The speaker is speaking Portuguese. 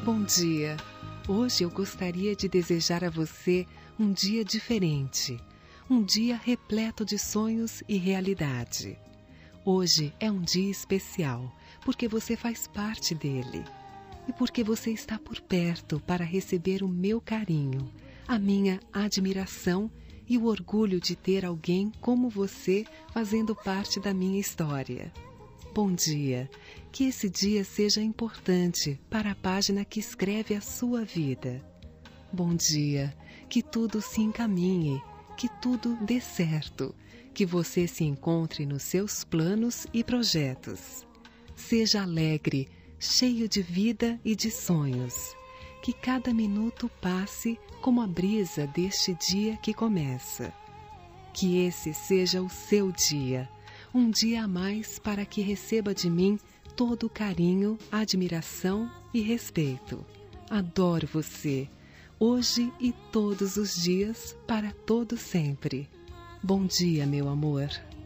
Bom dia! Hoje eu gostaria de desejar a você um dia diferente, um dia repleto de sonhos e realidade. Hoje é um dia especial, porque você faz parte dele e porque você está por perto para receber o meu carinho, a minha admiração e o orgulho de ter alguém como você fazendo parte da minha história. Bom dia! Que esse dia seja importante para a página que escreve a sua vida. Bom dia! Que tudo se encaminhe, que tudo dê certo, que você se encontre nos seus planos e projetos. Seja alegre, cheio de vida e de sonhos. Que cada minuto passe como a brisa deste dia que começa. Que esse seja o seu dia, um dia a mais para que receba de mim todo o carinho, admiração e respeito. Adoro você, hoje e todos os dias, para todo sempre. Bom dia, meu amor.